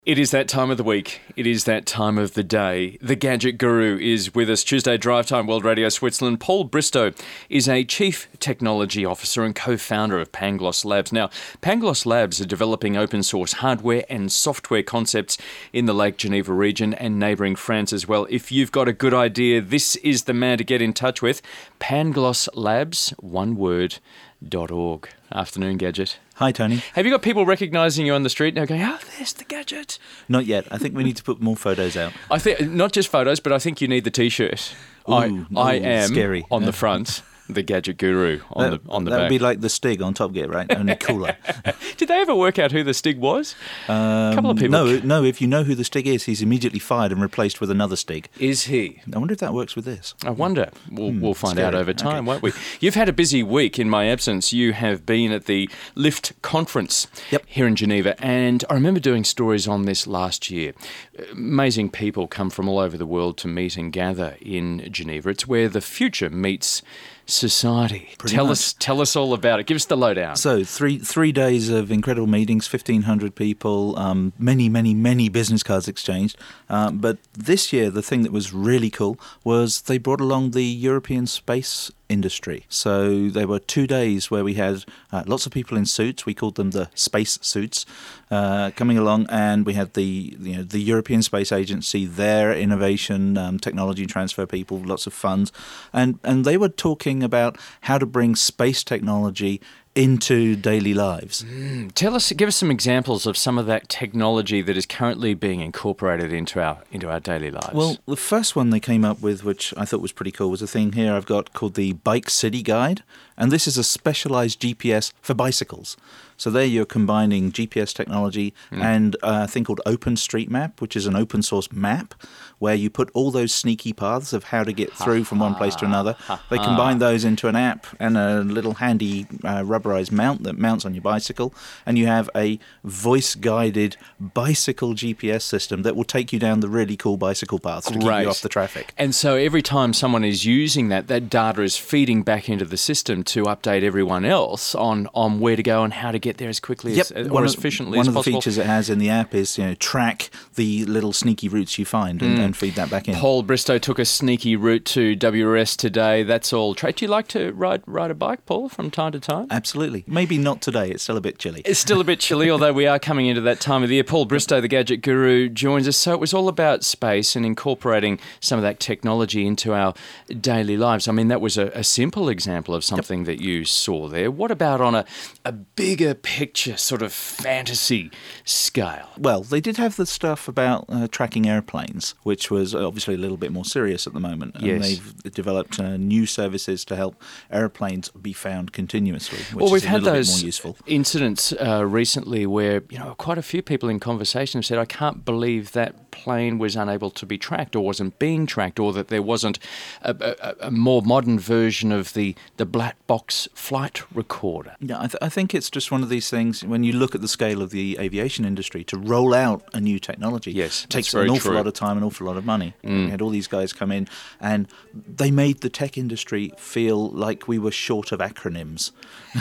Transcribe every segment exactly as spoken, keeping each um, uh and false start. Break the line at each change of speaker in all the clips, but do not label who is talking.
It is that time of the week. It is that time of the day. The Gadget Guru is with us. Tuesday Drive Time, World Radio Switzerland. Paul Bristow is a Chief Technology Officer and co-founder of Pangloss Labs. Now, Pangloss Labs are developing open source hardware and software concepts in the Lake Geneva region and neighbouring France as well. If you've got a good idea, this is the man to get in touch with. Pangloss Labs, one word, dot org. Afternoon, Gadget.
Hi, Tony.
Have you got people recognising you on the street now going, oh, there's the Gadget?
Not yet. I think we need to put more photos out.
I think not just photos, but I think you need the T-shirt.
Ooh,
I,
ooh,
I am
scary.
on the front, the Gadget Guru on
that,
the on the
that
back.
would be like the Stig on Top Gear, right? Only cooler.
Did they ever work out who the Stig was?
Um,
a couple of people.
No, no. If you know who the Stig is, he's immediately fired and replaced with another Stig.
Is he?
I wonder if that works with this.
I wonder. We'll,
Hmm,
we'll find
scary.
out over time,
Okay.
won't we? You've had a busy week in my absence. You have been at the Lift conference
Yep.
here in Geneva, and I remember doing stories on this last year. Amazing people come from all over the world to meet and gather in Geneva. It's where the future meets society.
Pretty
tell
much.
us, tell us all about it. Give us the lowdown.
So three three days of incredible meetings, fifteen hundred people, um, many, many, many business cards exchanged. Um, but this year, the thing that was really cool was they brought along the European space industry. So there were two days where we had uh, lots of people in suits. We called them the space suits uh, coming along, and we had the you know the European Space Agency, their innovation, um, technology transfer people, lots of funds, and and they were talking about how to bring space technology into daily lives.
Mm, tell us, give us some examples of some of that technology that is currently being incorporated into our into our daily lives.
Well, the first one they came up with, which I thought was pretty cool, was a thing here I've got called the Bike City Guide, and this is a specialized G P S for bicycles. So there you're combining G P S technology
Mm.
and uh, a thing called OpenStreetMap, which is an open source map where you put all those sneaky paths of how to get through from one place to another. They combine those into an app and a little handy uh, rubberized mount that mounts on your bicycle, and you have a voice-guided bicycle G P S system that will take you down the really cool bicycle paths to keep
Great.
you off the traffic.
And so every time someone is using that, that data is feeding back into the system to update everyone else on, on where to go and how to get there as quickly as, or
one
as
of,
efficiently
one
as
of the
possible.
features it has in the app is you know track the little sneaky routes you find and, and feed that back in.
Paul Bristow took a sneaky route to W R S today. That's all. Tra- Do you like to ride ride a bike, Paul, from time to time?
Absolutely. Maybe not today. It's still a bit chilly.
It's still a bit chilly, although we are coming into that time of the year. Paul Bristow, the Gadget Guru, joins us. So it was all about space and incorporating some of that technology into our daily lives. I mean, that was a, a simple example of something that you saw there. What about on a, a bigger picture, sort of fantasy scale?
Well, they did have the stuff about uh, tracking airplanes, which was obviously a little bit more serious at the moment. And
Yes.
they've developed uh, new services to help airplanes be found continuously, which
Well, we've
is a
had
little bit
those
more useful.
incidents uh, recently where, you know, quite a few people in conversation have said, I can't believe that plane was unable to be tracked or wasn't being tracked, or that there wasn't a, a, a more modern version of the, the black box flight recorder.
Yeah, I, th- I think it's just one of these things, when you look at the scale of the aviation industry, to roll out a new technology
Yes,
takes
that's very
an awful
true.
lot of time, an awful lot of money. We had all these guys come in, and they made the tech industry feel like we were short of acronyms.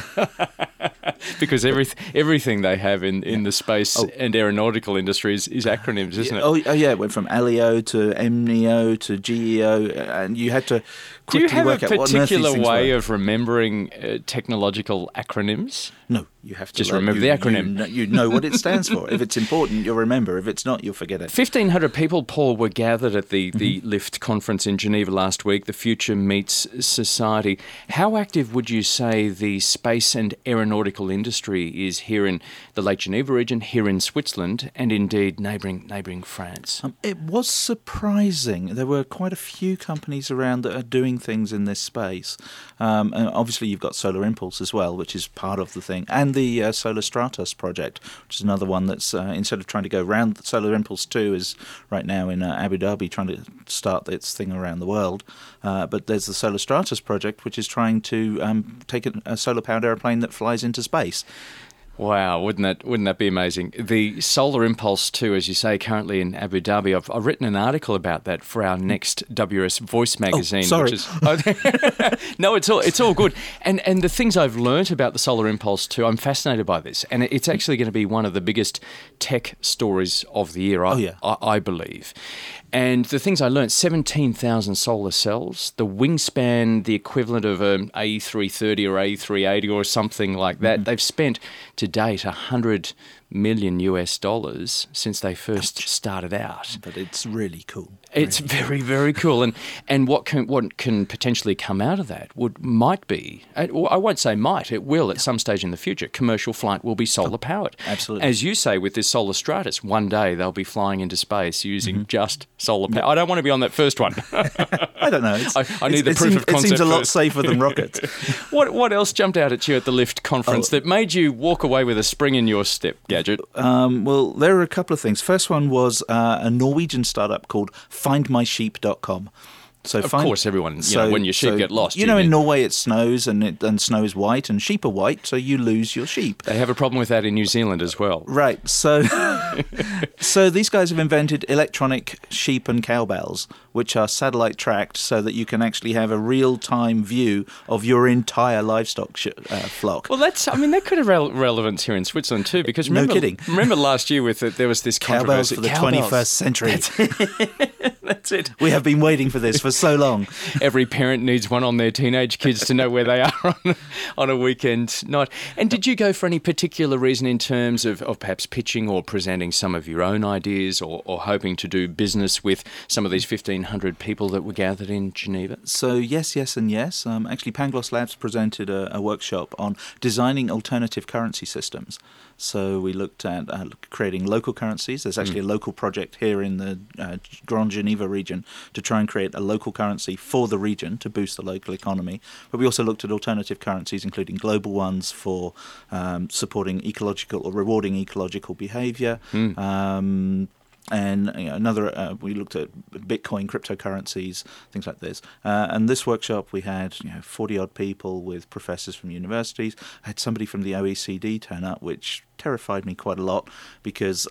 Because every, everything they have in, in the space
Oh.
and aeronautical industries is acronyms, isn't it?
Oh, oh yeah, it went from L E O to M N E O to G E O, and you had to
Do
quickly
you have a
work out what on earth these
particular
things
way
were.
of remembering uh, technological acronyms?
No, you have to
Just
learn-
remember
you-
the acronym.
You know, you know what it stands for. If it's important, you'll remember. If it's not, you'll forget it.
fifteen hundred people, Paul, were gathered at the, the
Mm-hmm.
Lift conference in Geneva last week, The Future Meets Society. How active would you say the space and aeronautical industry is here in the Lake Geneva region, here in Switzerland, and indeed neighbouring neighbouring France?
Um, it was surprising. There were quite a few companies around that are doing things in this space. Um, and obviously, you've got Solar Impulse as well, which is part of the thing, and the uh, Solar Stratos project, which is another one that's, uh, instead of trying to go round, Solar Impulse two is right now in uh, Abu Dhabi trying to start its thing around the world. Uh, but there's the Solar Stratos project, which is trying to um, take a, a solar-powered airplane that flies into space.
Wow, wouldn't that wouldn't that be amazing? The Solar Impulse two, as you say, currently in Abu Dhabi. I've, I've written an article about that for our next W R S Voice magazine.
Oh, sorry.
Which is, no, it's all it's all good. And and the things I've learnt about the Solar Impulse two, I'm fascinated by this, and it's actually going to be one of the biggest tech stories of the year. I,
Oh, yeah.
I, I believe. And the things I learnt, seventeen thousand solar cells, the wingspan, the equivalent of an A three thirty or A three eighty or something like that. Mm-hmm. They've spent to date one hundred million U S dollars since they first started out.
But it's really cool.
It's
really
very, very cool. And and what can what can potentially come out of that would might be, I won't say might, it will at some stage in the future. Commercial flight will be solar powered.
Absolutely.
As you say with this Solar Stratus, one day they'll be flying into space using mm-hmm. just solar power. I don't want to be on that first one.
I don't know. It's,
I, I need the
it
proof
seems,
of concept.
It seems a lot
first.
safer than rockets.
What what else jumped out at you at the Lift conference oh. that made you walk away with a spring in your step, Gadget?
Um, well, there are a couple of things. First one was uh, a Norwegian startup called find my sheep dot com. So
of
find,
course, everyone, you
so,
know, when your sheep
so,
get lost.
You, you know, in Norway it snows and it, and snow is white and sheep are white, so you lose your sheep.
They have a problem with that in New Zealand as well.
Right. So, so these guys have invented electronic sheep and cow bells, which are satellite tracked, so that you can actually have a real time view of your entire livestock sh- uh, flock.
Well, that's. I mean, that could have rel- relevance here in Switzerland too, because remember,
no kidding.
Remember last year with it, there was this
cowbells
controversy.
for the
Cowbells.
twenty-first century.
That's, that's it.
We have been waiting for this for so long.
Every parent needs one on their teenage kids to know where they are on, on a weekend night. And did you go for any particular reason in terms of, of perhaps pitching or presenting some of your own ideas, or, or hoping to do business with some of these fifteen hundred people that were gathered in Geneva?
So yes, yes and yes. Um, actually, Pangloss Labs presented a, a workshop on designing alternative currency systems. So we looked at uh, creating local currencies. There's actually mm. a local project here in the uh, Grand Geneva region to try and create a local currency for the region to boost the local economy. But we also looked at alternative currencies, including global ones for um, supporting ecological or rewarding ecological behavior. Mm. Um, And you know, another, uh, we looked at Bitcoin, cryptocurrencies, things like this. Uh, and this workshop, we had you know forty odd people with professors from universities. I had somebody from the O E C D turn up, which terrified me quite a lot, because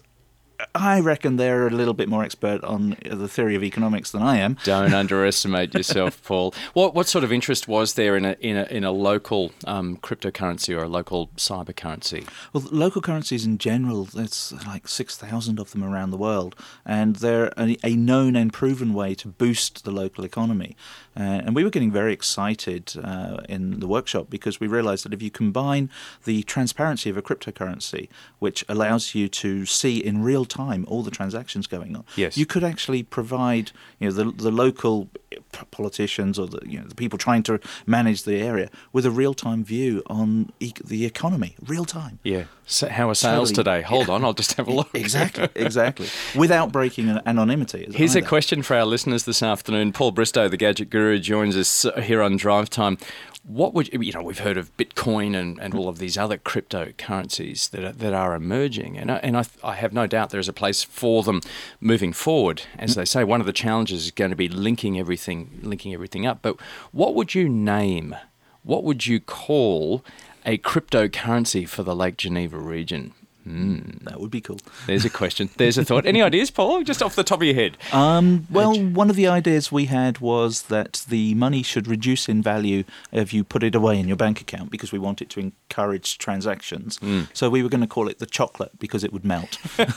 I reckon they're a little bit more expert on the theory of economics than I am.
Don't underestimate yourself, Paul. What what sort of interest was there in a in a in a local um, cryptocurrency or a local cyber currency?
Well, local currencies in general, there's like six thousand of them around the world, and they're a, a known and proven way to boost the local economy. Uh, and we were getting very excited uh, in the workshop, because we realized that if you combine the transparency of a cryptocurrency, which allows you to see in real time all the transactions going on,
yes.
you could actually provide you know the the local politicians or the you know the people trying to manage the area with a real time view on e- the economy, real time.
Yeah. So how are sales
Totally.
today? Hold on, I'll just have a look.
Exactly, exactly. Without breaking an- anonymity.
Here's
either.
a question for our listeners this afternoon. Paul Bristow, the Gadget Guru, joins us here on Drive Time. What would you know? We've heard of Bitcoin and, and all of these other cryptocurrencies that are, that are emerging, and I, and I, I have no doubt there is a place for them moving forward. As they say, one of the challenges is going to be linking everything, linking everything up. But what would you name? What would you call a cryptocurrency for the Lake Geneva region? Mm.
That would be cool.
There's a question. There's a thought. Any ideas, Paul? Just off the top of your head.
Um, well, one of the ideas we had was that the money should reduce in value if you put it away in your bank account, because we want it to encourage transactions. Mm. So we were going to call it the chocolate, because it would melt.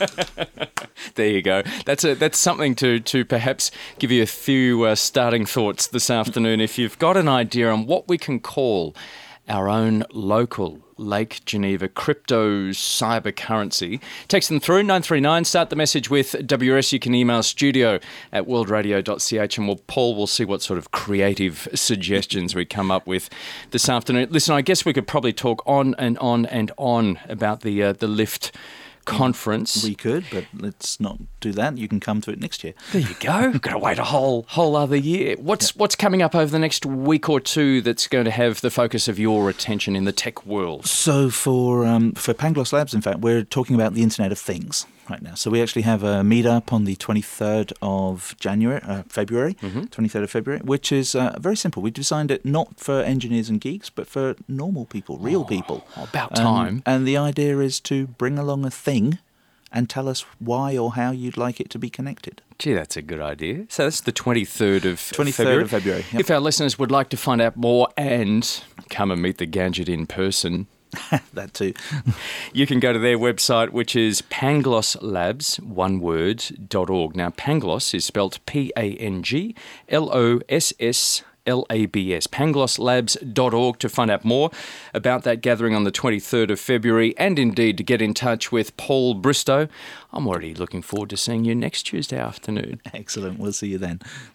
There you go. That's a that's something to to perhaps give you a few uh, starting thoughts this afternoon. If you've got an idea on what we can call our own local Lake Geneva crypto cyber currency, text them through nine three nine. Start the message with W R S. You can email studio at world radio dot c h, and we'll, Paul will see what sort of creative suggestions we come up with this afternoon. Listen, I guess we could probably talk on and on and on about the uh, the Lift conference.
We could, but let's not do that. You can come to it next year.
There you go. Got to wait a whole whole other year. What's yep. what's coming up over the next week or two that's going to have the focus of your attention in the tech world?
So for um, for Pangloss Labs, in fact, we're talking about the Internet of Things. right now. So we actually have a meetup on the twenty-third of January, uh, February,
Mm-hmm.
twenty-third of February, which is uh, very simple. We designed it not for engineers and geeks, but for normal people, real
Oh,
people.
about
Um,
time.
and the idea is to bring along a thing and tell us why or how you'd like it to be connected.
Gee, that's a good idea. So that's the twenty-third of
twenty-third
February.
of February. Yep.
If our listeners would like to find out more and come and meet the Gadget in person,
That too.
you can go to their website, which is pangloss labs, one word, dot org. Now, Pangloss is spelt P A N G L O S S L A B S, pangloss labs dot org, to find out more about that gathering on the twenty-third of February, and indeed to get in touch with Paul Bristow. I'm already looking forward to seeing you next Tuesday afternoon.
Excellent. We'll see you then.